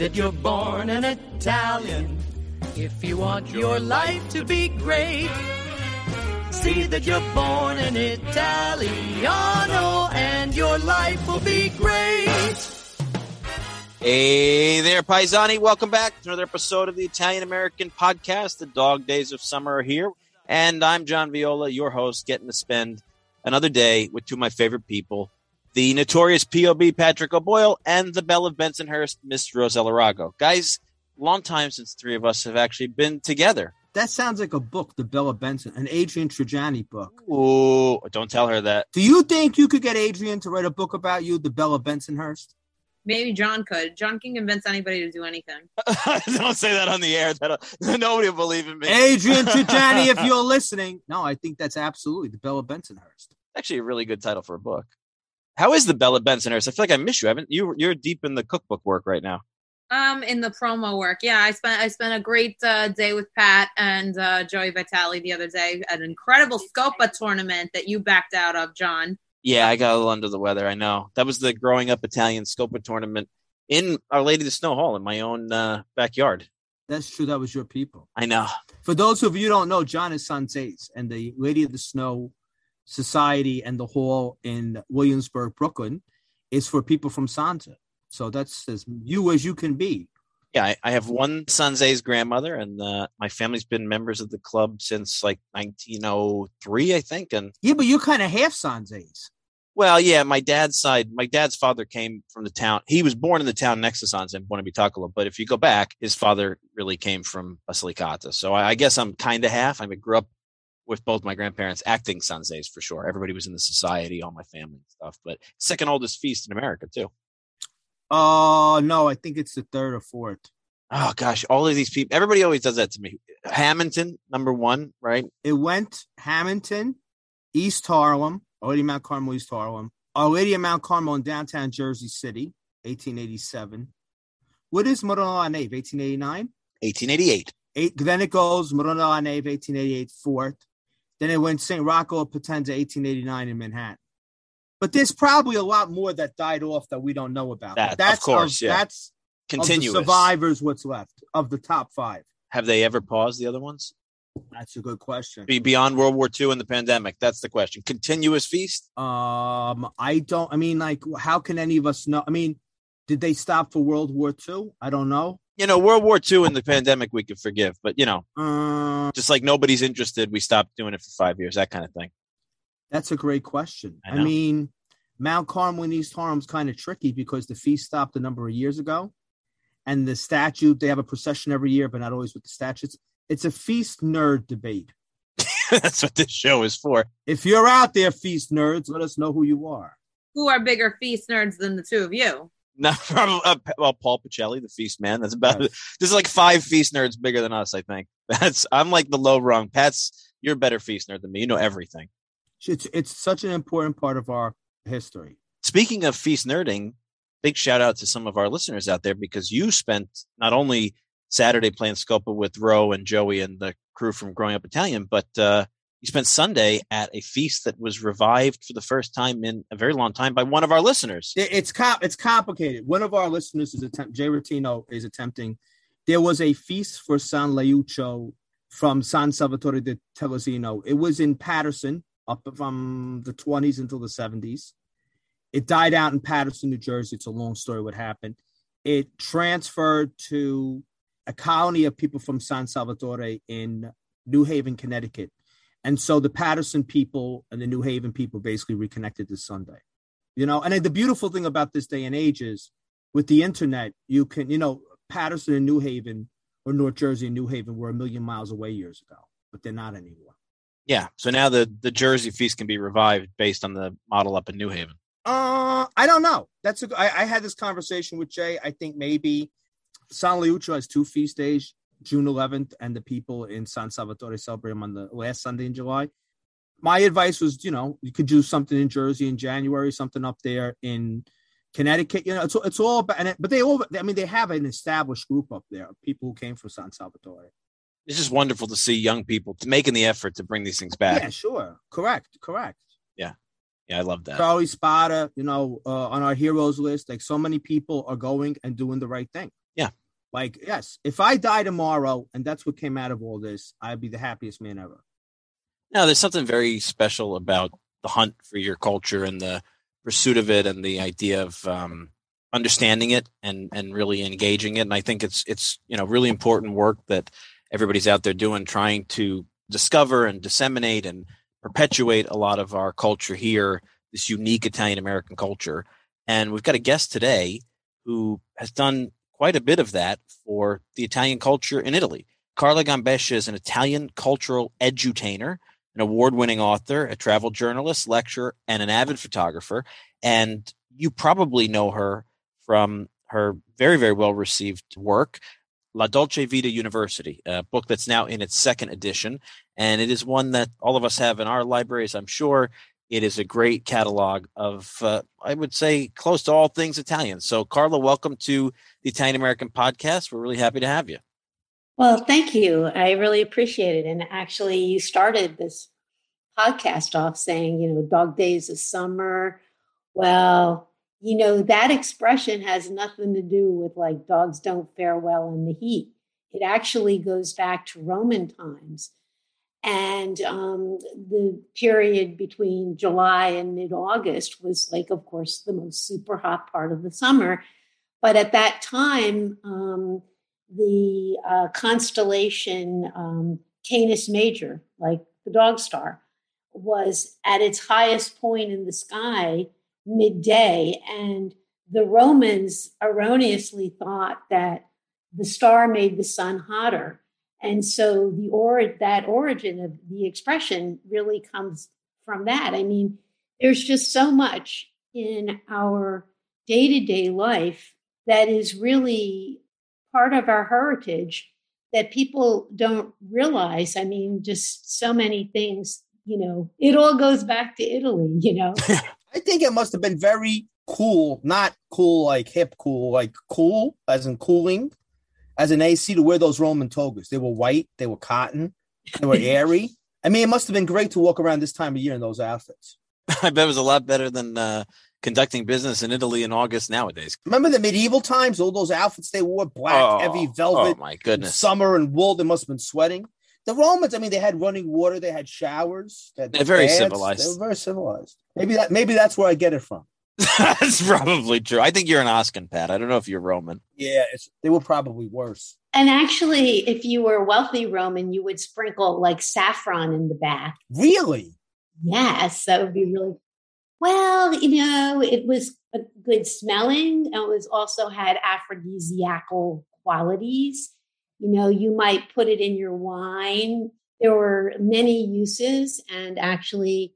that you're born an Italian. If you want your life to be great, see that you're born an Italiano, and your life will be great. Hey there, Paisani. Welcome back to another episode of the Italian American Podcast. The dog days of summer are here, and I'm John Viola, your host, getting to spend another day with two of my favorite people, the notorious POB Patrick O'Boyle and the Belle of Bensonhurst, Miss Rosella Rago. Guys, long time since three of us have actually been together. That sounds like a book, The Belle of Benson, an Adrian Trajani book. Ooh, don't tell her that. Do you think you could get Adrian to write a book about you, The Belle of Bensonhurst? Maybe John could. John can convince anybody to do anything. Don't say that on the air. Nobody will believe in me. Adrian Trajani, if you're listening. No, I think that's absolutely The Belle of Bensonhurst. Actually a really good title for a book. How is the Belle of Bensonhurst? I feel like I miss you. You're deep in the cookbook work right now. In the promo work. Yeah, I spent a great day with Pat and Joey Vitale the other day at an incredible Scopa tournament that you backed out of, John. Yeah, I got a little under the weather, I know. That was the Growing Up Italian Scopa tournament in Our Lady of the Snow Hall in my own backyard. That's true. That was your people. I know. For those of you who don't know, John is Sanzese, and the Lady of the Snow Society and the hall in Williamsburg, Brooklyn, is for people from Santa. So that's as you as you can be. Yeah, I have one Sanzese grandmother, and my family's been members of the club since like 1903, I think. And yeah, but you're kind of half Sanzese. Well, yeah, my dad's father came from the town. He was born in the town next to Sanza in Buonabitacolo. But if you go back, his father really came from Basilicata. So I guess I'm kind of half. I grew up with both my grandparents acting Sanzese for sure. Everybody was in the society, all my family and stuff. But second oldest feast in America, too. No, I think it's the third or fourth. Oh, gosh, all of these people. Everybody always does that to me. Hamilton, number one, right? It went Hamilton, East Harlem, Our Lady of Mount Carmel, East Harlem, Our Lady of Mount Carmel in downtown Jersey City, 1887. What is Madonna la Neve, 1889? 1888. Then it goes Madonna la Neve, 1888, fourth. Then it went St. Rocco of Potenza, 1889 in Manhattan. But there's probably a lot more that died off that we don't know about. That's of course, yeah. That's continuous. Of the survivors, what's left of the top five. Have they ever paused the other ones? That's a good question. Beyond World War II and the pandemic, that's the question. Continuous feast? How can any of us know? I mean, did they stop for World War II? I don't know. World War II and the pandemic we could forgive, but just like nobody's interested, we stopped doing it for 5 years, that kind of thing. That's a great question. I mean, Mount Carmel and East Harlem's kind of tricky because the feast stopped a number of years ago. And the statute, they have a procession every year, but not always with the statutes. It's a feast nerd debate. That's what this show is for. If you're out there, feast nerds, let us know who you are. Who are bigger feast nerds than the two of you? No, Paul Pacelli, the feast man. That's about it. There's like 5 feast nerds bigger than us, I think. I'm like the low rung. You're a better feast nerd than me. You know everything. It's such an important part of our history. Speaking of feast nerding, big shout out to some of our listeners out there because you spent not only Saturday playing Scopa with Ro and Joey and the crew from Growing Up Italian, but you spent Sunday at a feast that was revived for the first time in a very long time by one of our listeners. It's complicated. One of our listeners Jay Rotino is attempting. There was a feast for San Leuccio from San Salvatore de Telesino. It was in Patterson up from the 20s until the 70s. It died out in Patterson, New Jersey. It's a long story what happened. It transferred to a colony of people from San Salvatore in New Haven, Connecticut. And so the Patterson people and the New Haven people basically reconnected this Sunday. And the beautiful thing about this day and age is with the internet, you can, Patterson and New Haven or North Jersey and New Haven were 1 million miles away years ago, but they're not anymore. Yeah. So now the Jersey feast can be revived based on the model up in New Haven. I don't know. I had this conversation with Jay. I think maybe San Leuccio has 2 feast days, June 11th, and the people in San Salvatore celebrate them on the last Sunday in July. My advice was, you could do something in Jersey in January, something up there in Connecticut. It's all about, but they have an established group up there of people who came from San Salvatore. It's just wonderful to see young people making the effort to bring these things back. Yeah, sure. Correct. Yeah, I love that. Charlie Spada, on our heroes list, like so many people are going and doing the right thing. Yeah, Like, yes, if I die tomorrow and that's what came out of all this, I'd be the happiest man ever. Now, there's something very special about the hunt for your culture and the pursuit of it and the idea of understanding it and really engaging it. And I think it's really important work that everybody's out there doing, trying to discover and disseminate and perpetuate a lot of our culture here, this unique Italian-American culture. And we've got a guest today who has done quite a bit of that for the Italian culture in Italy. Carla Gambescia is an Italian cultural edutainer, an award-winning author, a travel journalist, lecturer, and an avid photographer. And you probably know her from her very, very well-received work, La Dolce Vita University, a book that's now in its second edition. And it is one that all of us have in our libraries, I'm sure. It is a great catalog of, I would say, close to all things Italian. So, Carla, welcome to the Italian American Podcast. We're really happy to have you. Well, thank you. I really appreciate it. And actually, you started this podcast off saying, dog days of summer. Well, that expression has nothing to do with like dogs don't fare well in the heat. It actually goes back to Roman times. And the period between July and mid-August was like, of course, the most super hot part of the summer. But at that time, the constellation Canis Major, like the dog star, was at its highest point in the sky midday. And the Romans erroneously thought that the star made the sun hotter. And so that origin of the expression really comes from that. I mean, there's just so much in our day-to-day life that is really part of our heritage that people don't realize. I mean, just so many things, it all goes back to Italy, I think it must have been very cool, not cool like hip cool, like cool as in cooling, as an AC to wear those Roman togas. They were white, they were cotton, they were airy. I mean, it must have been great to walk around this time of year in those outfits. I bet it was a lot better than conducting business in Italy in August nowadays. Remember the medieval times, all those outfits they wore, black, heavy velvet, oh my goodness, summer and wool, they must have been sweating. The Romans, I mean, they had running water, they had showers. They're very baths. civilized. They were very civilized. Maybe that's where I get it from. That's probably true. I think you're an Oscan, Pat. I don't know if you're Roman. Yeah, they were probably worse. And actually, if you were a wealthy Roman, you would sprinkle like saffron in the bath. Really? Yes, that would be really well. It was a good smelling. It was also had aphrodisiacal qualities. You might put it in your wine. There were many uses, and actually,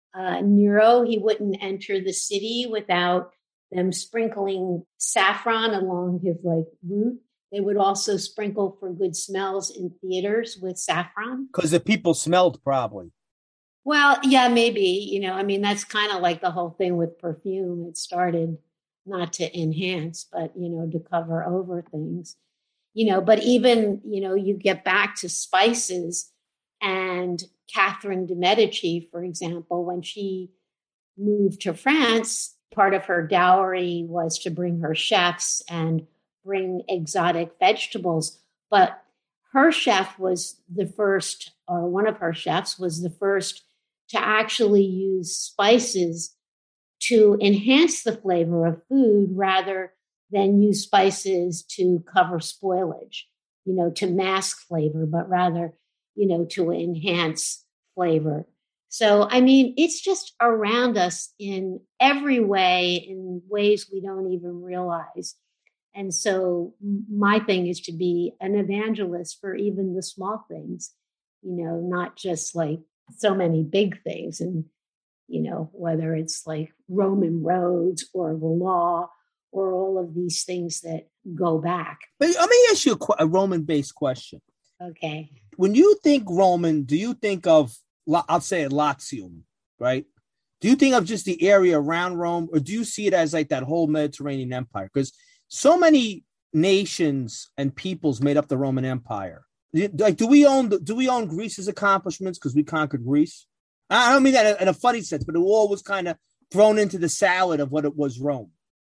Nero, he wouldn't enter the city without them sprinkling saffron along his route. They would also sprinkle for good smells in theaters with saffron. Because the people smelled probably. Well, yeah, maybe, that's kind of like the whole thing with perfume. It started not to enhance, but, to cover over things, but even, you get back to spices. And Catherine de' Medici, for example, when she moved to France, part of her dowry was to bring her chefs and bring exotic vegetables. But her chef was the first, or one of her chefs was the first to actually use spices to enhance the flavor of food rather than use spices to cover spoilage, to mask flavor, but rather to enhance flavor. So, I mean, it's just around us in every way, in ways we don't even realize. And so my thing is to be an evangelist for even the small things, not just like so many big things. And, whether it's like Roman roads or the law or all of these things that go back. But let me ask you a Roman-based question. Okay. When you think Roman, do you think of, I'll say Latium, right? Do you think of just the area around Rome, or do you see it as like that whole Mediterranean Empire? Because so many nations and peoples made up the Roman Empire. Like, do we own Greece's accomplishments because we conquered Greece? I don't mean that in a funny sense, but it all was kind of thrown into the salad of what it was Rome.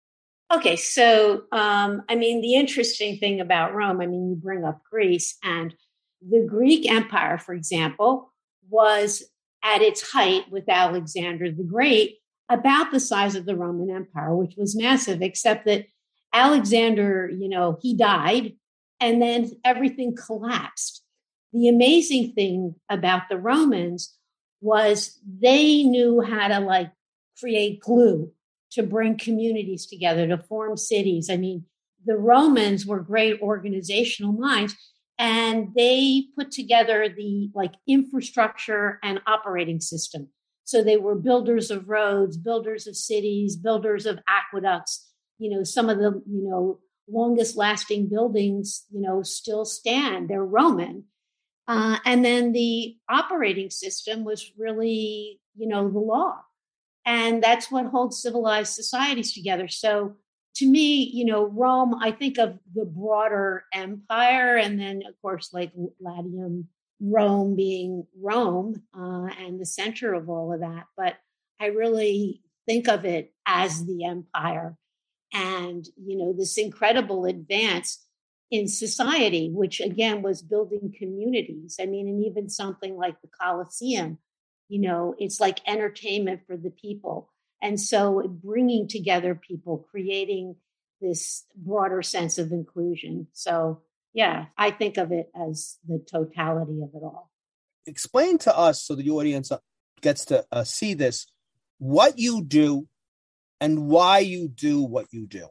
Okay, so I mean, the interesting thing about Rome, I mean, you bring up Greece, and the Greek Empire, for example, was at its height with Alexander the Great about the size of the Roman Empire, which was massive, except that Alexander, he died and then everything collapsed. The amazing thing about the Romans was they knew how to like create glue to bring communities together, to form cities. I mean, the Romans were great organizational minds, and they put together the like infrastructure and operating system. So they were builders of roads, builders of cities, builders of aqueducts. Some of the, longest lasting buildings, still stand. They're Roman. And then the operating system was really, the law. And that's what holds civilized societies together. So to me, Rome, I think of the broader empire, and then, of course, like Latium, Rome being Rome and the center of all of that. But I really think of it as the empire and, this incredible advance in society, which again was building communities. I mean, and even something like the Colosseum, it's like entertainment for the people. And so bringing together people, creating this broader sense of inclusion. So, yeah, I think of it as the totality of it all. Explain to us, so the audience gets to see this, what you do and why you do what you do.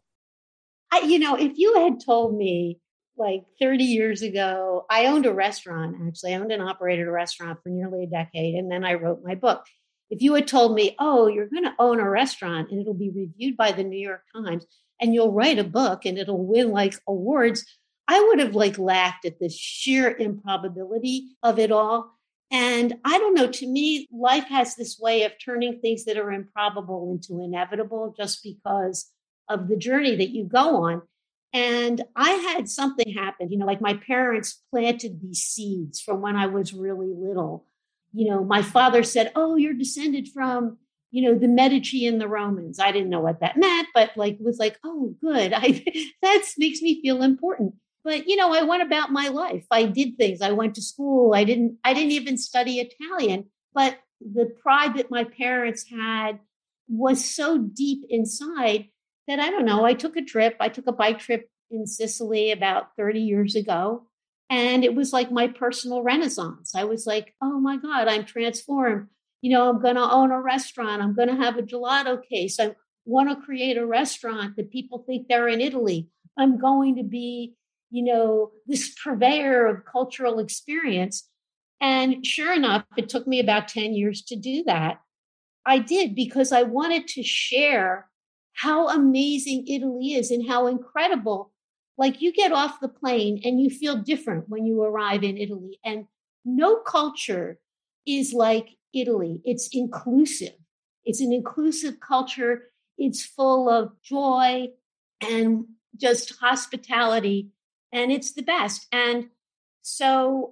If you had told me like 30 years ago, I owned a restaurant, actually. I owned and operated a restaurant for nearly a decade, and then I wrote my book. If you had told me, oh, you're going to own a restaurant and it'll be reviewed by the New York Times and you'll write a book and it'll win like awards, I would have like laughed at the sheer improbability of it all. And I don't know, to me, life has this way of turning things that are improbable into inevitable just because of the journey that you go on. And I had something happen, like my parents planted these seeds from when I was really little. My father said, oh, you're descended from, the Medici and the Romans. I didn't know what that meant, but like, was like, oh, good. That makes me feel important. But, I went about my life. I did things. I went to school. I didn't even study Italian, but the pride that my parents had was so deep inside that I don't know. I took a bike trip in Sicily about 30 years ago. And it was like my personal renaissance. I was like, oh my God, I'm transformed. I'm going to own a restaurant. I'm going to have a gelato case. I want to create a restaurant that people think they're in Italy. I'm going to be, this purveyor of cultural experience. And sure enough, it took me about 10 years to do that. I did because I wanted to share how amazing Italy is and how incredible. Like you get off the plane and you feel different when you arrive in Italy. And no culture is like Italy. It's inclusive. It's an inclusive culture. It's full of joy and just hospitality. And it's the best. And so,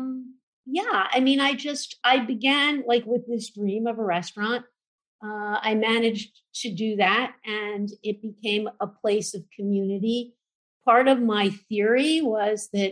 I mean, I began like with this dream of a restaurant. I managed to do that, and it became a place of community. Part of my theory was that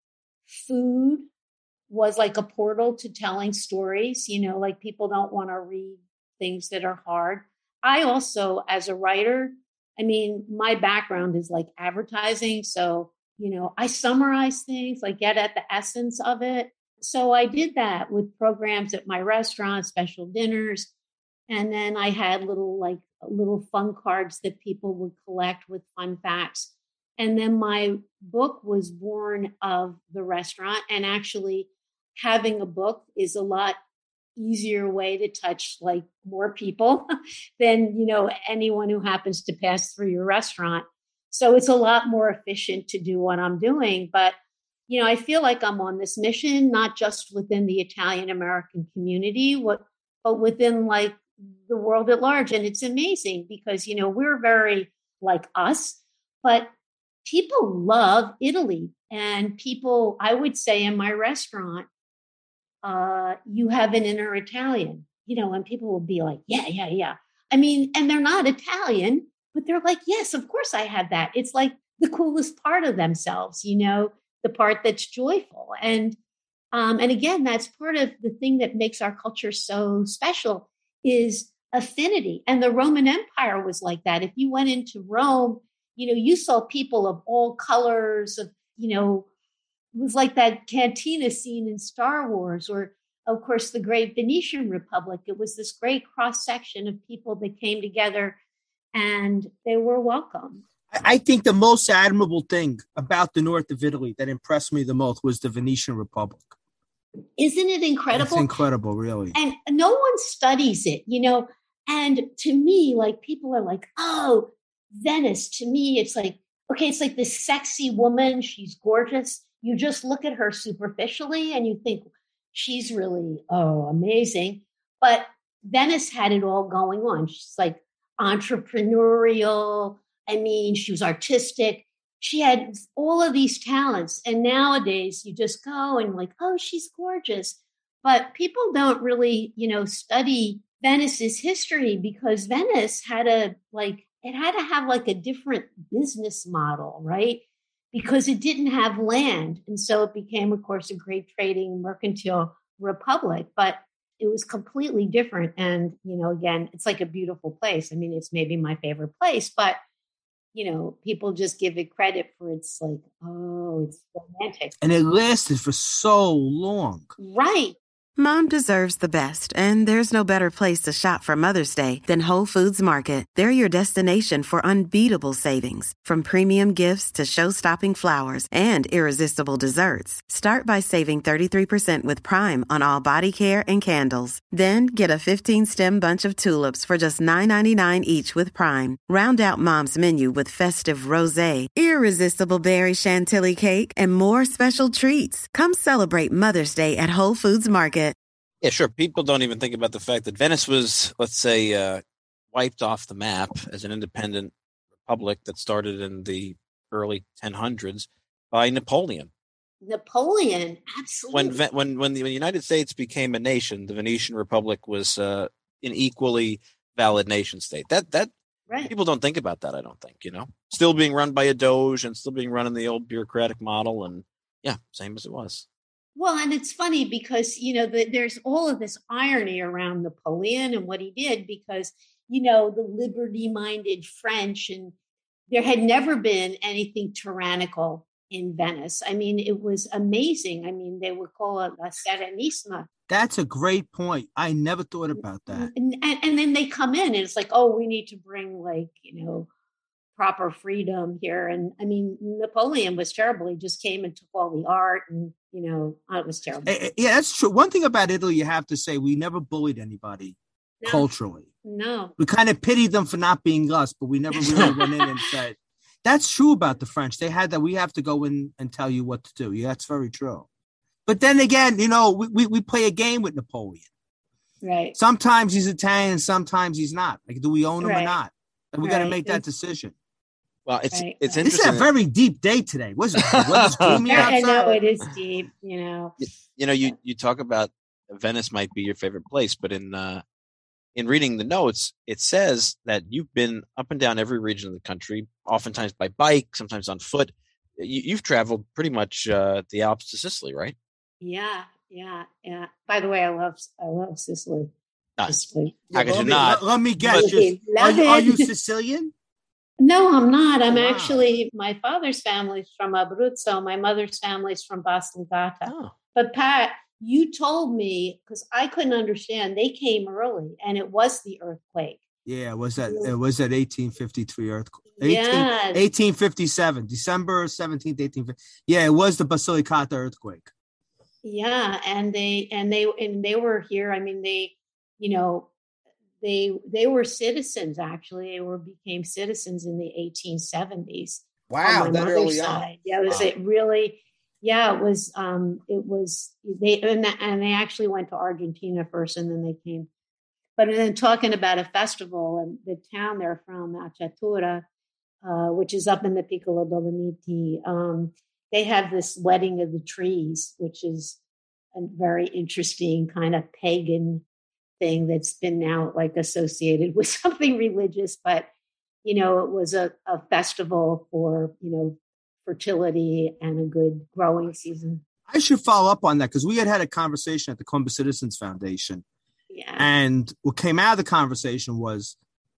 food was like a portal to telling stories, like people don't want to read things that are hard. I also, as a writer, I mean, my background is like advertising. So, I summarize things, like get at the essence of it. So I did that with programs at my restaurant, special dinners. And then I had little fun cards that people would collect with fun facts. And then my book was born of the restaurant. And actually having a book is a lot easier way to touch like more people than, anyone who happens to pass through your restaurant. So it's a lot more efficient to do what I'm doing. But, I feel like I'm on this mission, not just within the Italian American community, but within like the world at large. And it's amazing because, we're very like us, but people love Italy. And people, I would say in my restaurant, you have an inner Italian, and people will be like, yeah. I mean, and they're not Italian, but they're like, yes, of course I had that. It's like the coolest part of themselves, you know, the part that's joyful. And again, that's part of the thing that makes our culture so special is affinity. And the Roman Empire was like that. If you went into Rome, you know, you saw people of all colors of, you know, it was like that cantina scene in Star Wars, or of course, the great Venetian Republic. It was this great cross section of people that came together and they were welcome. I think the most admirable thing about the north of Italy that impressed me the most was the Venetian Republic. Isn't it incredible? It's incredible, really. And no one studies it, you know. And to me, like, people are like, oh, Venice. To me, it's like, okay, it's like this sexy woman. She's gorgeous. You just look at her superficially and you think she's really, amazing. But Venice had it all going on. She's like entrepreneurial. I mean, she was artistic. She had all of these talents. And nowadays you just go and like, oh, she's gorgeous. But people don't really, you know, study Venice's history, because Venice had to have like a different business model, right? Because it didn't have land. And so it became, of course, a great trading mercantile republic, but it was completely different. And, you know, again, it's like a beautiful place. I mean, it's maybe my favorite place, but, you know, people just give it credit for it's like, oh, it's romantic. And it lasted for so long. Right. Mom deserves the best, and there's no better place to shop for Mother's Day than Whole Foods Market. They're your destination for unbeatable savings, from premium gifts to show-stopping flowers and irresistible desserts. Start by saving 33% with Prime on all body care and candles. Then get a 15-stem bunch of tulips for just $9.99 each with Prime. Round out Mom's menu with festive rosé, irresistible berry chantilly cake, and more special treats. Come celebrate Mother's Day at Whole Foods Market. Yeah, sure. People don't even think about the fact that Venice was, let's say, wiped off the map as an independent republic that started in the early 1000s by Napoleon. Napoleon, absolutely. When the United States became a nation, the Venetian Republic was an equally valid nation state. That right. People don't think about that, I don't think, you know. Still being run by a doge and still being run in the old bureaucratic model, and yeah, same as it was. Well, and it's funny because, you know, there's all of this irony around Napoleon and what he did, because, you know, the liberty-minded French, and there had never been anything tyrannical in Venice. I mean, it was amazing. I mean, they would call it La Serenissima. That's a great point. I never thought about that. And then they come in and it's like, oh, we need to bring, like, you know, proper freedom here. And I mean, Napoleon was terrible. He just came and took all the art, and, you know, it was terrible. Yeah, that's true. One thing about Italy, you have to say, we never bullied anybody culturally. No. We kind of pitied them for not being us, but we never really went in and said, that's true about the French. They had that. We have to go in and tell you what to do. Yeah, that's very true. But then again, you know, we play a game with Napoleon. Right. Sometimes he's Italian, sometimes he's not. Like, do we own him or not? And we got to make that decision. Well, it's interesting. This is a very deep day today. Was it? Gloomy outside? I know it is deep. You know. You know, you talk about Venice might be your favorite place, but in reading the notes, it says that you've been up and down every region of the country, oftentimes by bike, sometimes on foot. You've traveled pretty much the Alps to Sicily, right? Yeah. By the way, I love Sicily. Sicily. How could you not? Let me guess. Are you Sicilian? No, I'm not. I'm actually, my father's family's from Abruzzo. My mother's family's from Basilicata. Oh. But Pat, you told me, because I couldn't understand, they came early and it was the earthquake. Yeah, it was that 1853 earthquake. 1857, December 17th, 1850. Yeah, it was the Basilicata earthquake. Yeah, and they were here. I mean, they, you know, they were citizens, actually. They became citizens in the 1870s. Wow, on my mother's side. Yeah, it was they actually went to Argentina first, and then they came. But then talking about a festival, and the town they're from, Acciatura, which is up in the Piccolo Dolomiti, they have this wedding of the trees, which is a very interesting kind of pagan thing that's been now like associated with something religious. But, it was a festival for, fertility and a good growing season. I should follow up on that because we had a conversation at the Columbus Citizens Foundation. Yeah. And what came out of the conversation was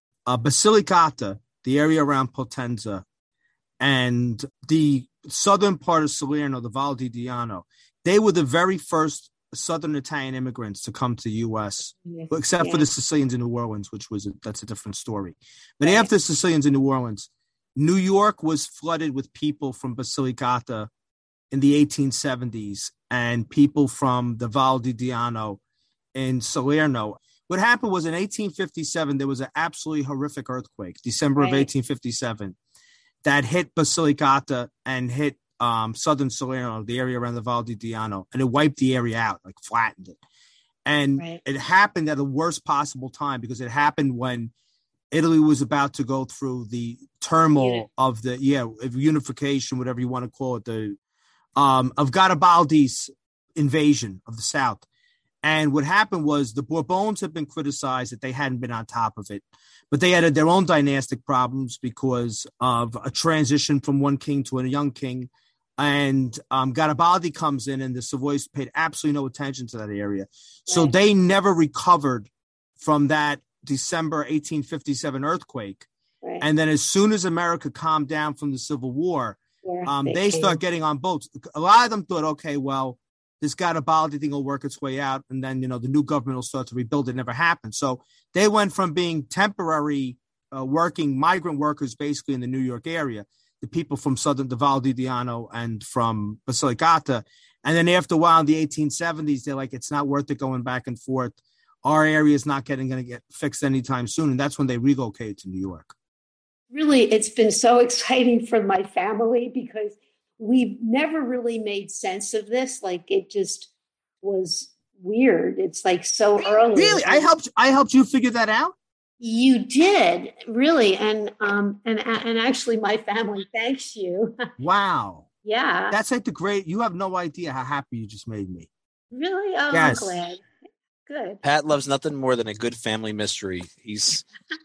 Basilicata, the area around Potenza, and the southern part of Salerno, the Val di Diano. They were the very first Southern Italian immigrants to come to the U.S., except for the Sicilians in New Orleans, that's a different story. But after the Sicilians in New Orleans, New York was flooded with people from Basilicata in the 1870s and people from the Val di Diano in Salerno. What happened was in 1857, there was an absolutely horrific earthquake, December of 1857, that hit Basilicata and hit southern Salerno, the area around the Val di Diano, and it wiped the area out, like flattened it. And it happened at the worst possible time because it happened when Italy was about to go through the turmoil of of unification, whatever you want to call it, of Garibaldi's invasion of the South. And what happened was the Bourbons had been criticized that they hadn't been on top of it, but they had their own dynastic problems because of a transition from one king to a young king. And Garibaldi comes in and the Savoys paid absolutely no attention to that area. So they never recovered from that December 1857 earthquake. And then as soon as America calmed down from the Civil War, they start getting on boats. A lot of them thought, okay, well, this Garibaldi thing will work its way out. And then, the new government will start to rebuild. It never happened. So they went from being temporary working migrant workers, basically in the New York area, the people from southern the Val di Diano and from Basilicata. And then after a while in the 1870s, they're like, it's not worth it going back and forth. Our area is not going to get fixed anytime soon. And that's when they relocated to New York. Really, it's been so exciting for my family because we've never really made sense of this. Like, it just was weird. It's like so early. Really? I helped you figure that out? You did, really. And actually my family thanks you. Wow. Yeah. That's like you have no idea how happy you just made me. Really? Oh, yes. I'm glad. Good. Pat loves nothing more than a good family mystery. He's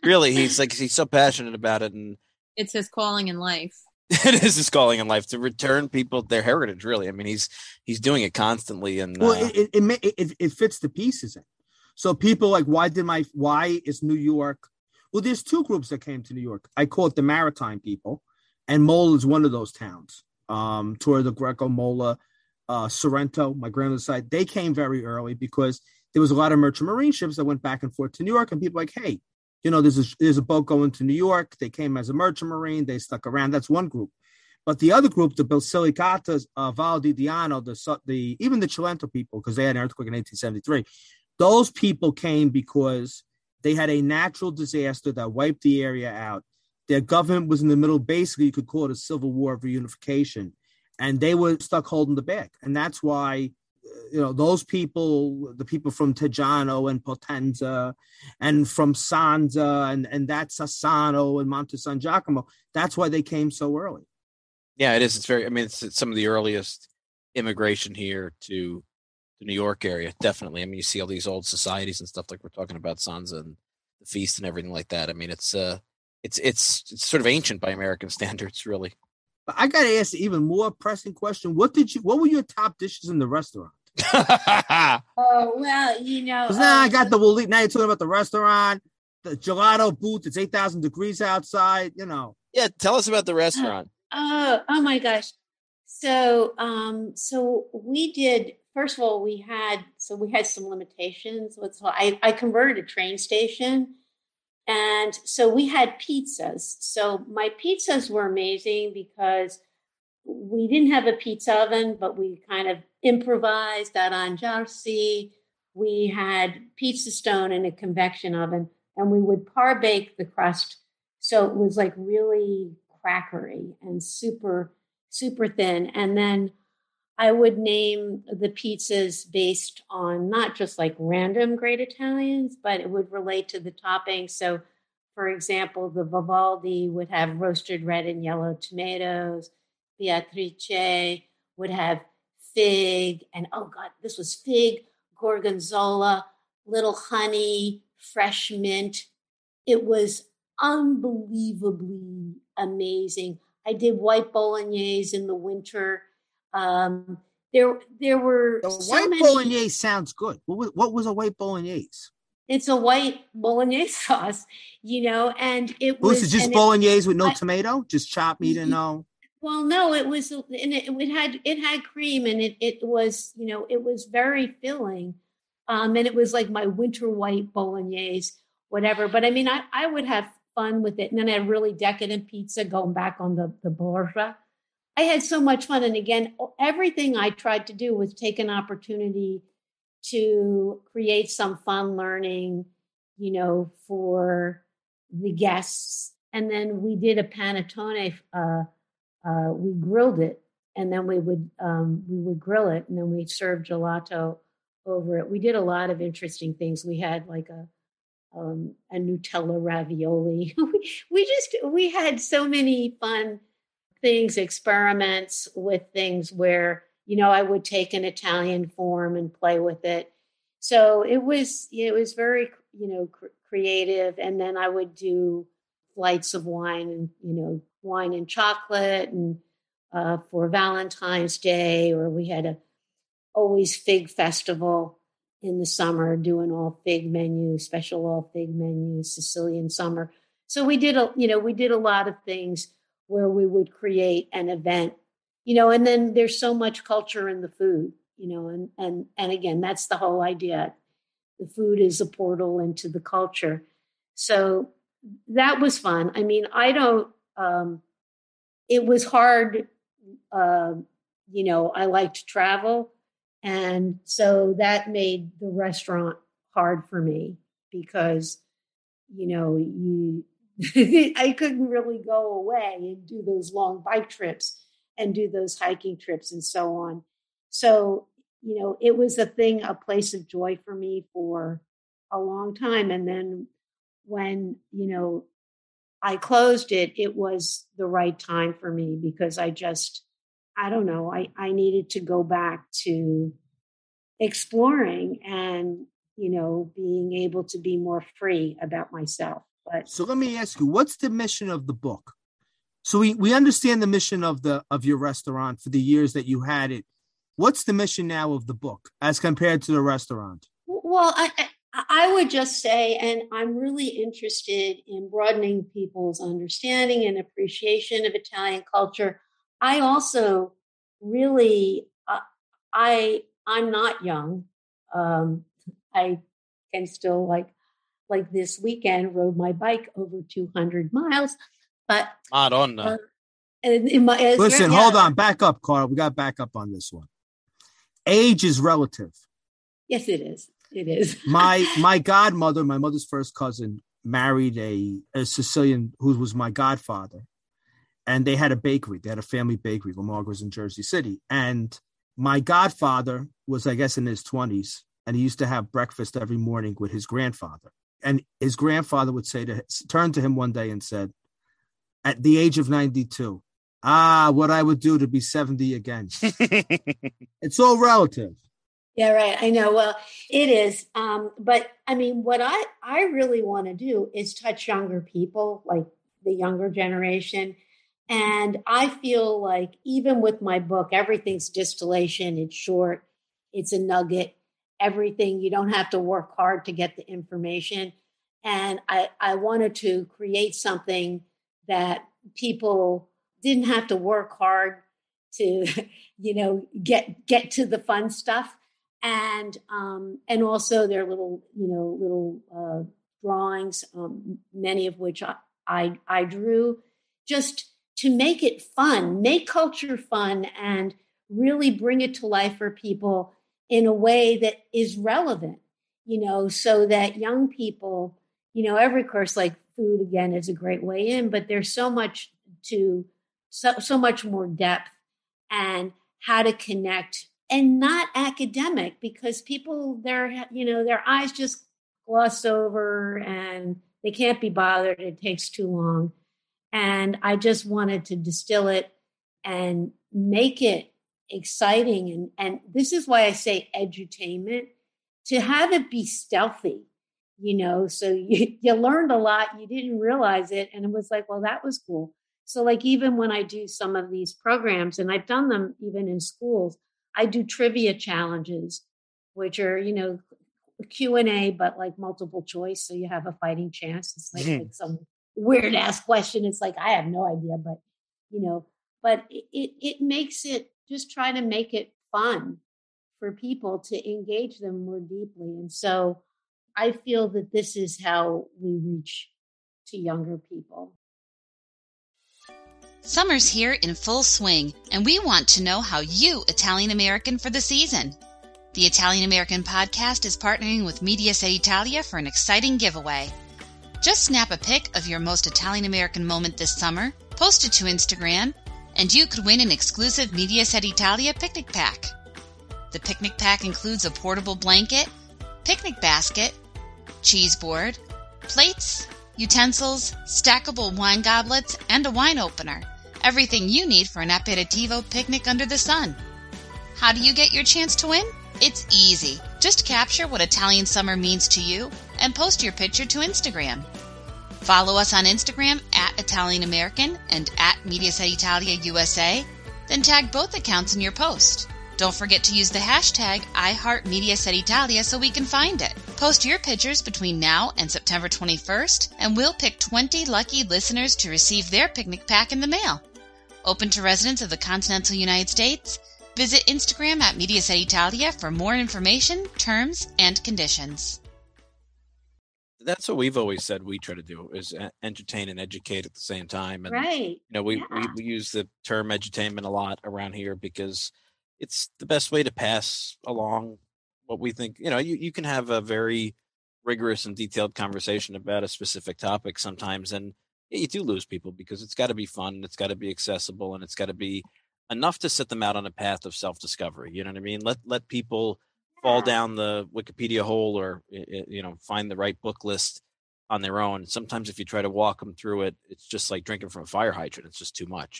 so passionate about it, and it's his calling in life. It is his calling in life to return people their heritage. Really, I mean, he's doing it constantly, and it fits the pieces in. So people like, why is New York? Well, there's two groups that came to New York. I call it the Maritime people, and Mola is one of those towns. Torre del Greco, Mola, Sorrento, my grandmother's side. They came very early because there was a lot of merchant marine ships that went back and forth to New York, and people were like, hey, there's a boat going to New York. They came as a merchant marine. They stuck around. That's one group. But the other group, the Basilicata, Val di Diano, even the Cilento people, because they had an earthquake in 1873, those people came because they had a natural disaster that wiped the area out. Their government was in the middle. Basically, you could call it a civil war of reunification, and they were stuck holding the bag. And that's why those people, the people from Teggiano and Potenza and from Sanza and that's Sassano and Monte San Giacomo, that's why they came so early. Yeah, it is. It's some of the earliest immigration here to the New York area. Definitely. I mean, you see all these old societies and stuff like we're talking about, Sanza and the feast and everything like that. I mean, it's sort of ancient by American standards, really. But I got to ask an even more pressing question. What were your top dishes in the restaurant? Oh, well, now I got now you're talking about the restaurant, the gelato booth. It's 8,000 degrees outside, Yeah, tell us about the restaurant. Oh my gosh. So we did, first of all, we had some limitations. So I converted a train station. And so we had pizzas. So my pizzas were amazing because we didn't have a pizza oven, but we kind of improvised that on Jarsi. We had pizza stone and a convection oven, and we would par bake the crust. So it was like really crackery and super, super thin. And then I would name the pizzas based on not just like random great Italians, but it would relate to the toppings. So, for example, the Vivaldi would have roasted red and yellow tomatoes. Beatrice would have fig, and oh God, this was fig, gorgonzola, little honey, fresh mint. It was unbelievably amazing. I did white bolognese in the winter. There were The so white many. bolognese sounds good. What was a white bolognese? It's a white bolognese sauce, and it Was was it just bolognese with no tomato? Just chopped meat and no? Well, no, it was, and it had cream, and it was, it was very filling, and it was like my winter white bolognese, whatever. But I mean, I would have fun with it, and then I had really decadent pizza going back on the borgia. I had so much fun, and again, everything I tried to do was take an opportunity to create some fun learning, for the guests. And then we did a panettone. We grilled it, and then we would grill it, and then we served gelato over it. We did a lot of interesting things. We had like a Nutella ravioli. we had so many fun things, experiments with things where I would take an Italian form and play with it. So it was very creative. And then I would do flights of wine and wine and chocolate, and for Valentine's Day, or we had always fig festival in the summer, doing all fig menus, special all fig menus, Sicilian summer. So we did a lot of things where we would create an event, and then there's so much culture in the food, and again, that's the whole idea. The food is a portal into the culture. So that was fun. I mean, it was hard. I like to travel. And so that made the restaurant hard for me because, I couldn't really go away and do those long bike trips and do those hiking trips and so on. So, it was a place of joy for me for a long time. And then when, I closed it, it was the right time for me because I don't know, I needed to go back to exploring and, being able to be more free about myself. But so let me ask you, what's the mission of the book? So we understand the mission of your restaurant for the years that you had it. What's the mission now of the book as compared to the restaurant? Well, I would just say, and I'm really interested in broadening people's understanding and appreciation of Italian culture. I also really, I'm not young. I can still like this weekend rode my bike over 200 miles, but Madonna. Listen, hold on, back up, Carl. We got to back up on this one. Age is relative. Yes, it is. It is. My godmother, my mother's first cousin, married a Sicilian who was my godfather. And they had a bakery. They had a family bakery, Lamarga's in Jersey City. And my godfather was, I guess, in his 20s. And he used to have breakfast every morning with his grandfather. And his grandfather would turn to him one day and said, at the age of 92, what I would do to be 70 again. It's all relative. Yeah, right. I know. Well, it is. But I mean, what I really want to do is touch younger people, like the younger generation. And I feel like even with my book, everything's distillation. It's short. It's a nugget. Everything. You don't have to work hard to get the information. And I wanted to create something that people didn't have to work hard to, get to the fun stuff. And also their little drawings, many of which I drew, just to make it fun, make culture fun, and really bring it to life for people in a way that is relevant, so that young people, every course, like food again is a great way in, but there's so much so much more depth and how to connect, and not academic, because people, their eyes just gloss over and they can't be bothered. It takes too long. And I just wanted to distill it and make it exciting. And this is why I say edutainment, to have it be stealthy, so you learned a lot, you didn't realize it. And it was like, well, that was cool. So like, even when I do some of these programs, and I've done them even in schools, I do trivia challenges, which are, Q&A, but like multiple choice. So you have a fighting chance. It's like some weird ass question. It's like, I have no idea, but, but it makes it, just try to make it fun for people to engage them more deeply. And so I feel that this is how we reach to younger people. Summer's here in full swing, and we want to know how you Italian American for the season. The Italian American podcast is partnering with Mediaset Italia for an exciting giveaway. Just snap a pic of your most Italian American moment this summer, post it to Instagram, and you could win an exclusive Mediaset Italia picnic pack. The picnic pack includes a portable blanket, picnic basket, cheese board, plates, utensils, stackable wine goblets, and a wine opener. Everything you need for an aperitivo picnic under the sun. How do you get your chance to win? It's easy. Just capture what Italian summer means to you and post your picture to Instagram. Follow us on Instagram at Italian American and at Mediaset Italia USA, then tag both accounts in your post. Don't forget to use the hashtag #IHeartMediasetItalia so we can find it. Post your pictures between now and September 21st, and we'll pick 20 lucky listeners to receive their picnic pack in the mail. Open to residents of the continental United States. Visit Instagram at Mediaset Italia for more information, terms, and conditions. That's what we've always said we try to do, is entertain and educate at the same time. And, right. We use the term edutainment a lot around here because it's the best way to pass along what we think. You can have a very rigorous and detailed conversation about a specific topic sometimes, and you do lose people because it's got to be fun, it's got to be accessible, and it's got to be enough to set them out on a path of self-discovery. You know what I mean? Let people fall down the Wikipedia hole or, find the right book list on their own. Sometimes if you try to walk them through it, it's just like drinking from a fire hydrant. It's just too much,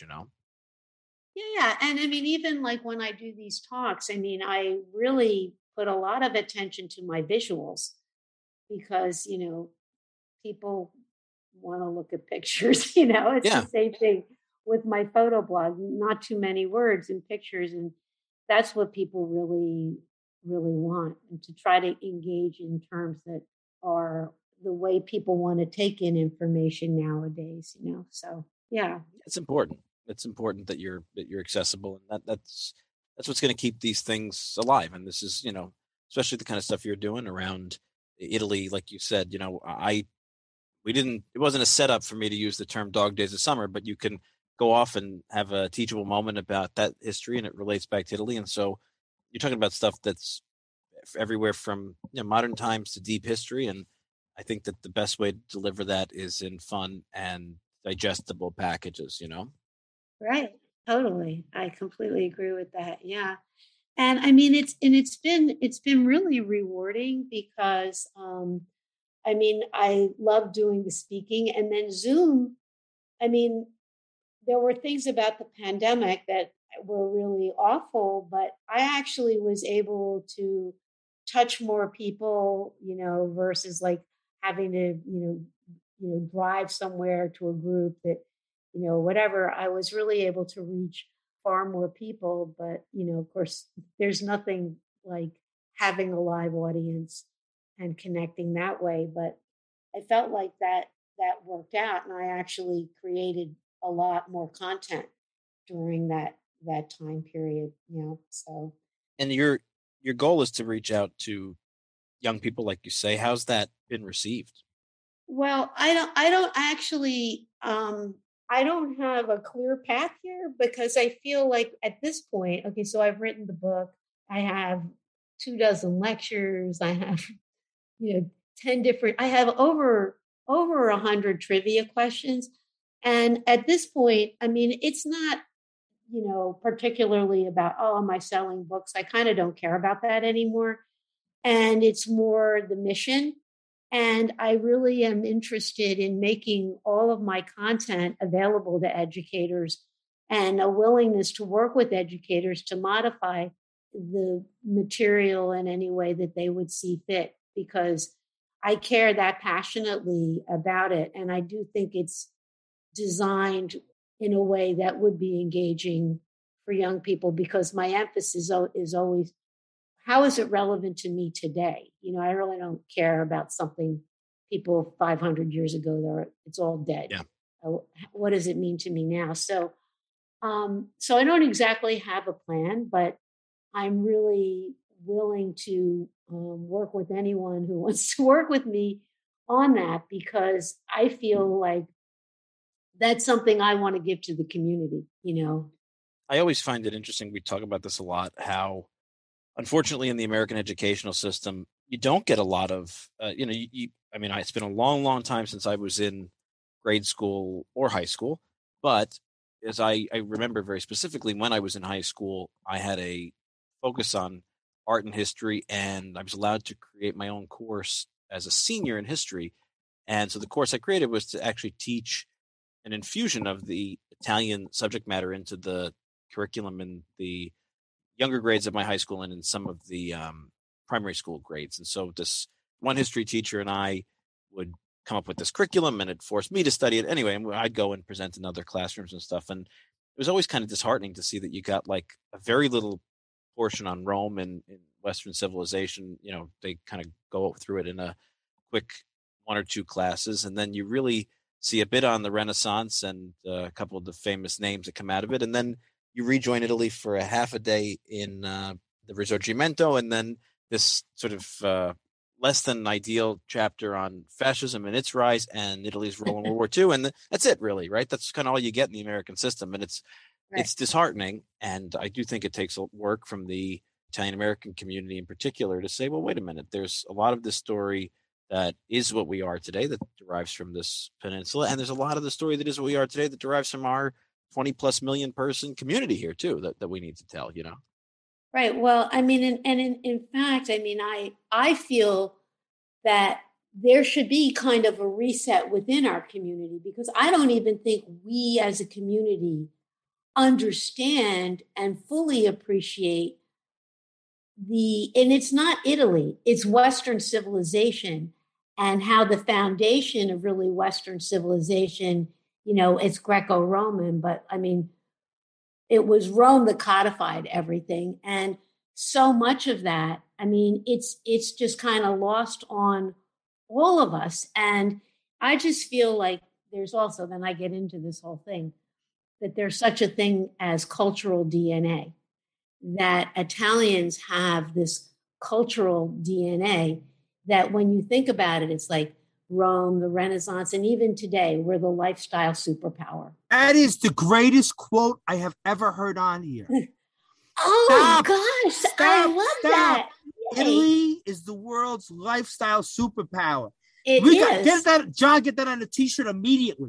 Yeah. And I mean, even like when I do these talks, I mean, I really put a lot of attention to my visuals because, people want to look at pictures, it's the same thing with my photo blog, not too many words and pictures. And that's what people really, really want, and to try to engage in terms that are the way people want to take in information nowadays, So, yeah. It's important. It's important that you're accessible, and that's what's going to keep these things alive. And this is, especially the kind of stuff you're doing around Italy, like you said, it wasn't a setup for me to use the term Dog Days of Summer, but you can go off and have a teachable moment about that history, and it relates back to Italy. And so you're talking about stuff that's everywhere from modern times to deep history. And I think that the best way to deliver that is in fun and digestible packages, Right. Totally. I completely agree with that. Yeah. And I mean, it's been really rewarding because, I love doing the speaking, and then Zoom. I mean, there were things about the pandemic that were really awful, but I actually was able to touch more people, versus like having to, drive somewhere to a group that, whatever. I was really able to reach far more people, but, of course, there's nothing like having a live audience and connecting that way. But I felt like that worked out, and I actually created a lot more content during that time period, so. And your goal is to reach out to young people, like you say. How's that been received? Well, I don't have a clear path here, because I feel like at this point, okay, so I've written the book, I have 24 lectures, I have, 10 different, I have over 100 trivia questions. And at this point, I mean, it's not, particularly about, am I selling books? I kind of don't care about that anymore. And it's more the mission. And I really am interested in making all of my content available to educators, and a willingness to work with educators to modify the material in any way that they would see fit. Because I care that passionately about it. And I do think it's designed in a way that would be engaging for young people, because my emphasis is always, how is it relevant to me today? I really don't care about something people 500 years ago, it's all dead. Yeah. What does it mean to me now? So I don't exactly have a plan, but I'm really willing to work with anyone who wants to work with me on that, because I feel like that's something I want to give to the community, I always find it interesting. We talk about this a lot, how unfortunately in the American educational system, you don't get a lot of, it's been a long, long time since I was in grade school or high school. But as I remember very specifically, when I was in high school, I had a focus on art and history, and I was allowed to create my own course as a senior in history. And so the course I created was to actually teach an infusion of the Italian subject matter into the curriculum in the younger grades of my high school and in some of the primary school grades. And so this one history teacher and I would come up with this curriculum, and it forced me to study it anyway. And I'd go and present in other classrooms and stuff. And it was always kind of disheartening to see that you got like a very little portion on Rome and in Western civilization. They kind of go through it in a quick 1 or 2 classes. And then you really see a bit on the Renaissance and a couple of the famous names that come out of it. And then you rejoin Italy for a half a day in the Risorgimento, and then this sort of less than ideal chapter on fascism and its rise and Italy's role in World War II. And that's it, really, right? That's kind of all you get in the American system. And it's disheartening. And I do think it takes work from the Italian American community in particular to say, well, wait a minute, there's a lot of this story that is what we are today that derives from this peninsula. And there's a lot of the story that is what we are today that derives from our 20 plus million person community here too, that we need to tell, Right. Well, I mean, in fact, I feel that there should be kind of a reset within our community, because I don't even think we as a community understand and fully appreciate and it's not Italy, it's Western civilization, and how the foundation of really Western civilization, it's Greco-Roman, but it was Rome that codified everything. And so much of that, it's just kind of lost on all of us. And I just feel like there's also, then I get into this whole thing, that there's such a thing as cultural DNA, that Italians have this cultural DNA that when you think about it, it's like Rome, the Renaissance, and even today, we're the lifestyle superpower. That is the greatest quote I have ever heard on here. Gosh, I love that. Italy is the world's lifestyle superpower. It is. Get that, John, get that on a t-shirt immediately.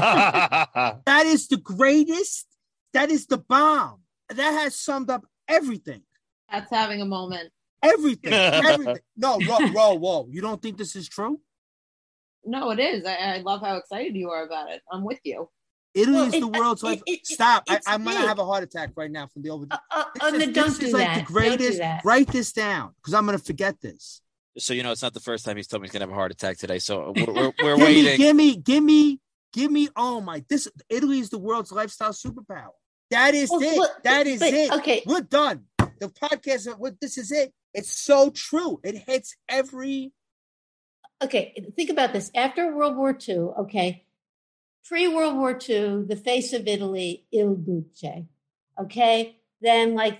That is the greatest. That is the bomb. That has summed up everything. That's having a moment. Everything. No, whoa. You don't think this is true? No, it is. I love how excited you are about it. I'm with you. Italy is the world's life. Stop. I'm going to have a heart attack right now from the overdose. Don't do that. The greatest. Write this down, because I'm going to forget this. So, it's not the first time he's told me he's going to have a heart attack today. So we're waiting. Give me. Oh my, Italy is the world's lifestyle superpower. That is it. Okay. We're done. The podcast, this is it. It's so true. It hits every. Okay, think about this. After World War II, pre-World War II, the face of Italy, Il Duce. Okay, then like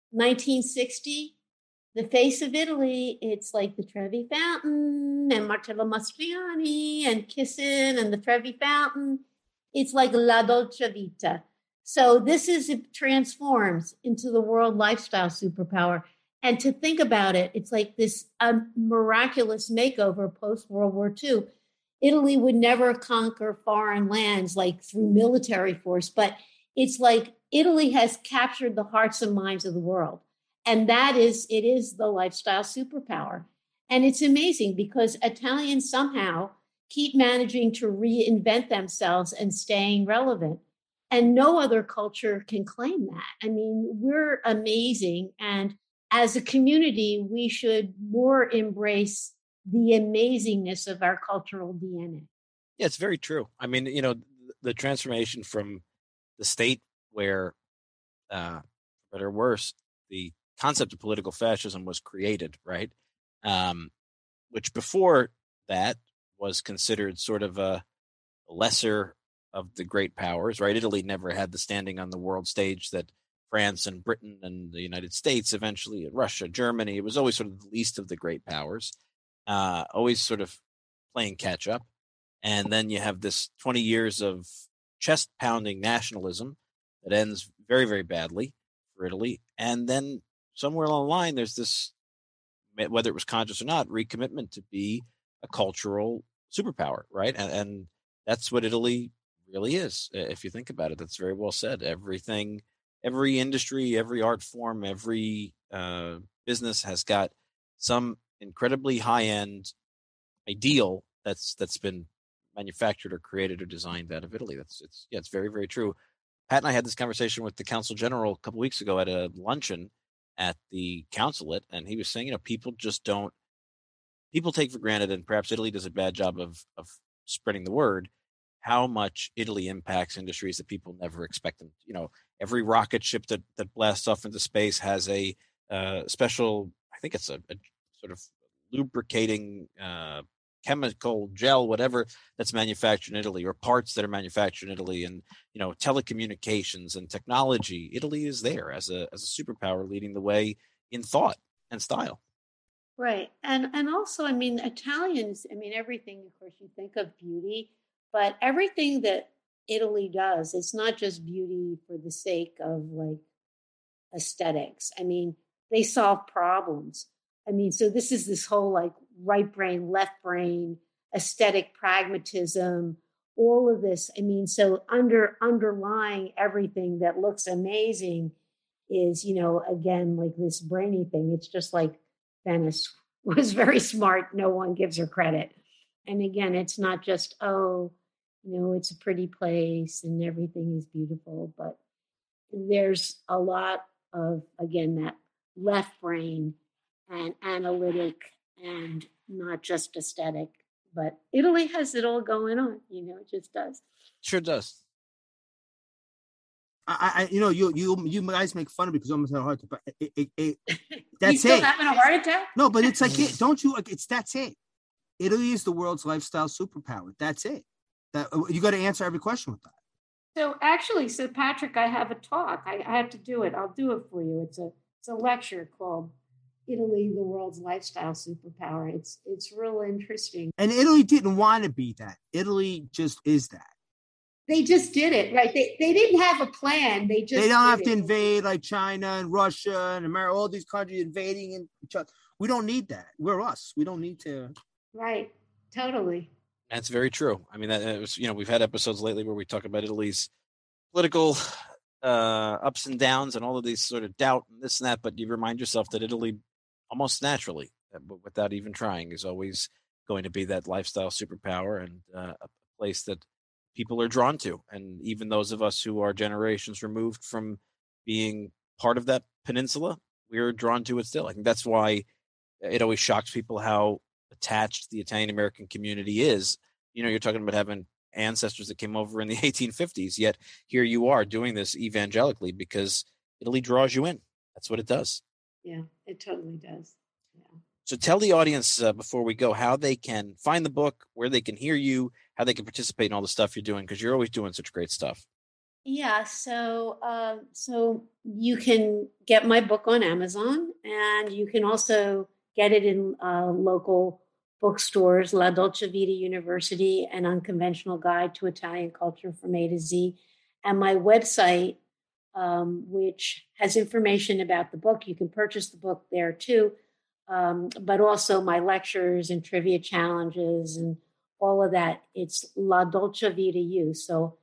1960, the face of Italy, it's like the Trevi Fountain and Marcello Mastroianni and Kissin and the Trevi Fountain. It's like La Dolce Vita. So it transforms into the world lifestyle superpower. And to think about it, it's like this miraculous makeover post-World War II. Italy would never conquer foreign lands like through military force, but it's like Italy has captured the hearts and minds of the world. And it is the lifestyle superpower. And it's amazing because Italians somehow keep managing to reinvent themselves and staying relevant. And no other culture can claim that. We're amazing. And as a community, we should more embrace the amazingness of our cultural DNA. Yeah, it's very true. I mean, the transformation from the state where, better or worse, the concept of political fascism was created, right? Which before that was considered sort of a lesser of the great powers, right? Italy never had the standing on the world stage that France and Britain and the United States, eventually Russia, Germany. It was always sort of the least of the great powers, always sort of playing catch up. And then you have this 20 years of chest pounding nationalism that ends very, very badly for Italy. And then somewhere along the line, there's this, whether it was conscious or not, recommitment to be a cultural superpower, right? And that's what Italy really is. If you think about it, that's very well said. Everything, every industry, every art form, every business has got some incredibly high-end ideal that's been manufactured or created or designed out of Italy. It's very, very true. Pat and I had this conversation with the consul general a couple of weeks ago at a luncheon at the consulate, and he was saying, people take for granted, and perhaps Italy does a bad job of spreading the word, how much Italy impacts industries that people never expect them. Every rocket ship that blasts off into space has a special, I think it's a sort of lubricating chemical gel, whatever, that's manufactured in Italy, or parts that are manufactured in Italy, and telecommunications and technology. Italy is there as a superpower, leading the way in thought and style. Right. And also, I mean, Italians, I mean, everything, of course, you think of beauty, but everything that Italy does, it's not just beauty for the sake of like aesthetics. I mean, they solve problems. I mean, so this whole like right brain, left brain, aesthetic pragmatism, all of this. I mean, so underlying everything that looks amazing is, again, like this brainy thing. It's just like Venice was very smart. No one gives her credit. And again, it's not just, it's a pretty place and everything is beautiful, but there's a lot of, again, that left brain and analytic and not just aesthetic. But Italy has it all going on, it just does. Sure does. You guys make fun of me because I almost had a heart attack. But that's you still having a heart attack? No, but it's like that's it. Italy is the world's lifestyle superpower. That's it. That you got to answer every question with that. So actually, Patrick, I have a talk. I have to do it. I'll do it for you. It's a lecture called Italy, the world's lifestyle superpower. It's real interesting. And Italy didn't want to be that. Italy just is that. They just did it, right? They didn't have a plan. They don't have to invade like China and Russia and America, all these countries invading each other. We don't need that. We're us. We don't need to. Right. Totally. That's very true. I mean, that was, we've had episodes lately where we talk about Italy's political ups and downs and all of these sort of doubt and this and that, but you remind yourself that Italy almost naturally, without even trying, is always going to be that lifestyle superpower and a place that people are drawn to. And even those of us who are generations removed from being part of that peninsula, we're drawn to it still. I think that's why it always shocks people how attached the Italian American community is. You're talking about having ancestors that came over in the 1850s, yet here you are doing this evangelically because Italy draws you in. That's what it does. Yeah, it totally does. Yeah. So tell the audience before we go how they can find the book, where they can hear you, how they can participate in all the stuff you're doing, because you're always doing such great stuff. Yeah, so you can get my book on Amazon, and you can also get it in local bookstores, La Dolce Vita University, An Unconventional Guide to Italian Culture from A to Z, and my website, which has information about the book. You can purchase the book there too, but also my lectures and trivia challenges and all of that. It's La Dolce Vita U, so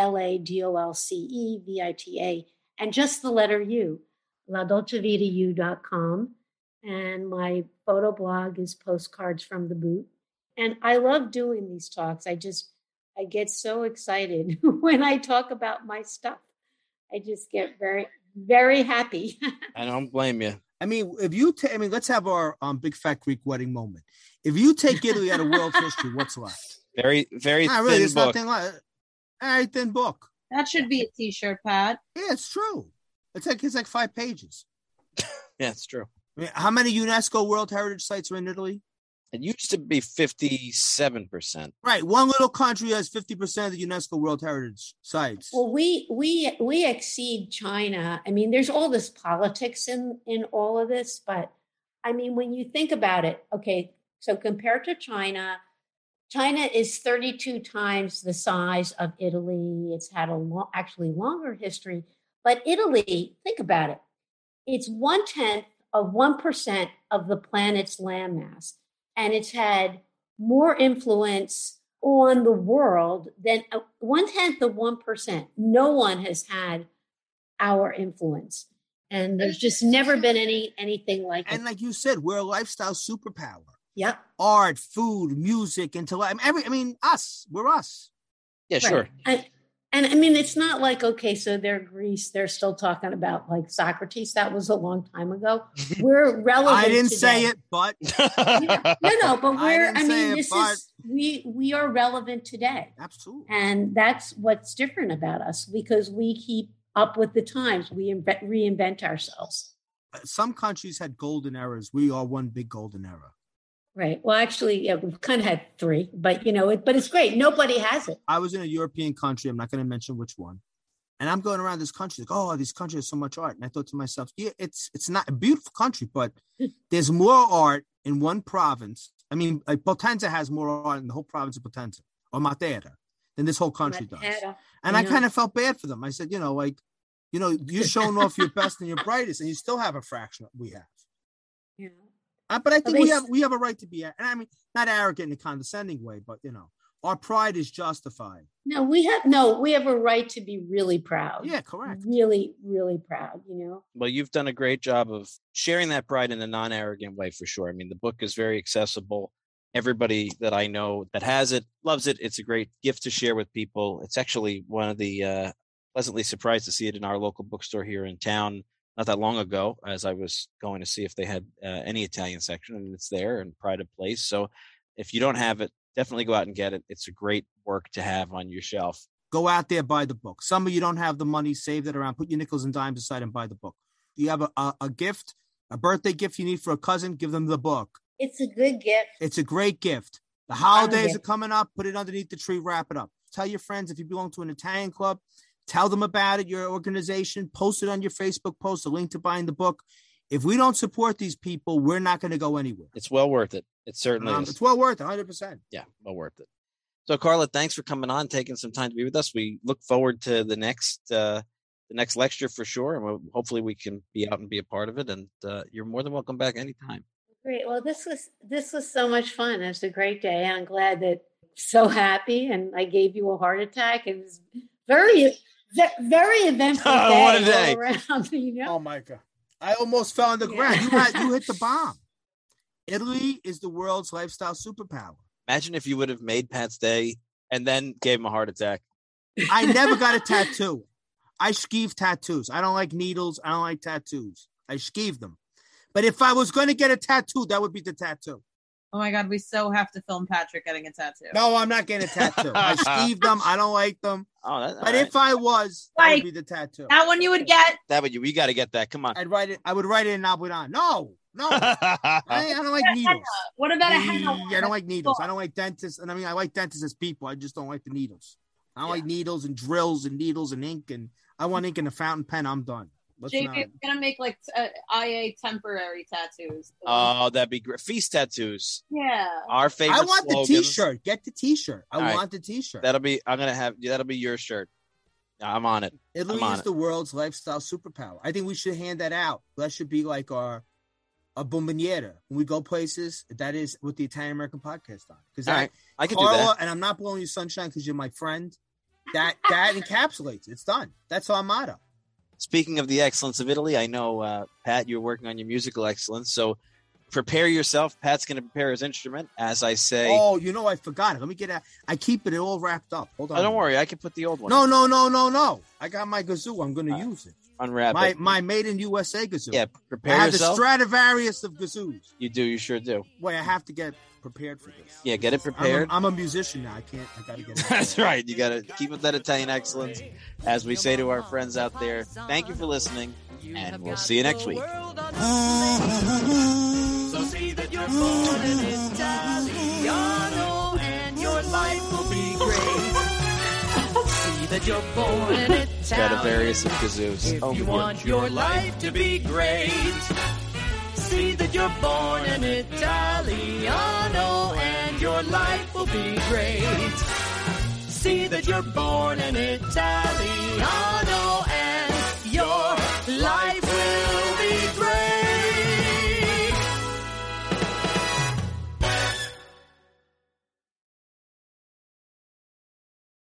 LADOLCEVITA, and just the letter U, ladolcevitau.com. And my photo blog is Postcards from the Boot. And I love doing these talks. I get so excited when I talk about my stuff. I just get very, very happy. I don't blame you. I mean, if you let's have our big fat Greek wedding moment. If you take Italy out of world history, what's left? Very, very Not thin really. It's book. nothing like very thin book. That should be a T-shirt, Pat. Yeah, it's true. It's like 5 pages. Yeah, it's true. I mean, how many UNESCO World Heritage sites are in Italy? It used to be 57%. Right. One little country has 50% of the UNESCO World Heritage sites. Well, we exceed China. I mean, there's all this politics in all of this, but I mean, when you think about it, okay, so compared to China is 32 times the size of Italy. It's had a actually longer history, but Italy, think about it. It's 1/10 of 1% of the planet's landmass. And it's had more influence on the world than 1/10 of 1%. No one has had our influence. And there's just never been anything like it. And like you said, we're a lifestyle superpower. Yep. Art, food, music, intellect. Us. We're us. Yeah, sure. Right. And I mean, it's not like, okay, so they're Greece. They're still talking about like Socrates. That was a long time ago. We're relevant. I didn't today. say it, but No, but we we are relevant today. Absolutely. And that's what's different about us because we keep up with the times. We reinvent ourselves. Some countries had golden eras. We are one big golden era. Right. Well, actually, yeah, we've kind of had 3, but but it's great. Nobody has it. I was in a European country. I'm not going to mention which one. And I'm going around this country like, oh, these countries have so much art. And I thought to myself, yeah, it's not a beautiful country, but there's more art in one province. I mean, like Potenza has more art in the whole province of Potenza or Matera than this whole country does. And I kind of felt bad for them. I said, you're showing off your best and your brightest, and you still have a fraction we have. Yeah. But I think we have a right to be, and I mean, not arrogant in a condescending way, but our pride is justified. No, we have a right to be really proud. Yeah, correct. Really, really proud. Well, you've done a great job of sharing that pride in a non-arrogant way, for sure. I mean, the book is very accessible. Everybody that I know that has it loves it. It's a great gift to share with people. It's actually one of the pleasantly surprised to see it in our local bookstore here in town. Not that long ago, as I was going to see if they had any Italian section, and it's there in pride of place. So if you don't have it, definitely go out and get it. It's a great work to have on your shelf. Go out there, buy the book. Some of you don't have the money, save it around, put your nickels and dimes aside and buy the book. You have a gift, a birthday gift you need for a cousin, give them the book. It's a good gift. It's a great gift. The holidays are coming up, put it underneath the tree, wrap it up. Tell your friends if you belong to an Italian club, tell them about it, your organization, post it on your Facebook post, a link to buying the book. If we don't support these people, we're not going to go anywhere. It's well worth it. It certainly is. It's well worth it, 100%. Yeah, well worth it. So, Carla, thanks for coming on, taking some time to be with us. We look forward to the next lecture for sure, and hopefully we can be out and be a part of it. And you're more than welcome back anytime. Great. Well, this was so much fun. It was a great day. I'm glad that so happy, and I gave you a heart attack. It was very eventful day. What a day. All around, Oh, my God. I almost fell on the ground. You hit the bomb. Italy is the world's lifestyle superpower. Imagine if you would have made Pat's day and then gave him a heart attack. I never got a tattoo. I skeeve tattoos. I don't like needles. I don't like tattoos. I skeeve them. But if I was going to get a tattoo, that would be the tattoo. Oh my God, we so have to film Patrick getting a tattoo. No, I'm not getting a tattoo. I skeeve them. I don't like them. Oh, but if I was, that would be the tattoo. That one you would get? We got to get that. Come on. I'd write it. I would write it in Albudan. No. I don't like needles. What about a henna? I don't like needles. I don't like dentists. And I mean, I like dentists as people. I just don't like the needles. I don't like needles and drills and needles and ink. And I want ink in a fountain pen. I'm done. JP is going to make like IA temporary tattoos. Oh, that'd be great. Feast tattoos. Yeah. Our favorite I want slogans. the t-shirt. Get the t-shirt. I want the t-shirt. That'll be your shirt. I'm on it. Italy is the world's lifestyle superpower. I think we should hand that out. That should be like a bomboniera. When we go places, that is what the Italian American podcast on. Because I can Carla, do that. And I'm not blowing you sunshine because you're my friend. That encapsulates. It's done. That's our motto. Speaking of the excellence of Italy, I know, Pat, you're working on your musical excellence. So prepare yourself. Pat's going to prepare his instrument, as I say. Oh, I forgot it. Let me get it. I keep it all wrapped up. Hold on. Oh, don't worry. I can put the old one. No. I got my kazoo. I'm going to use it. unwrap it. My made in USA kazoo. Yeah, I prepare have yourself. the Stradivarius of kazoos. You do. You sure do. Wait, I have to get prepared for this. Yeah, get it prepared. I'm a musician now. I got to get it. That's right. You got to keep up that Italian excellence. As we say to our friends out there, thank you for listening, and we'll see you next week. So see that you're born in Italiano and your life will be great. See that you're born in Italiano. Stradivarius of kazoos. If you want your life to be great. See that you're born in Italiano and your life will be great. See that you're born in Italiano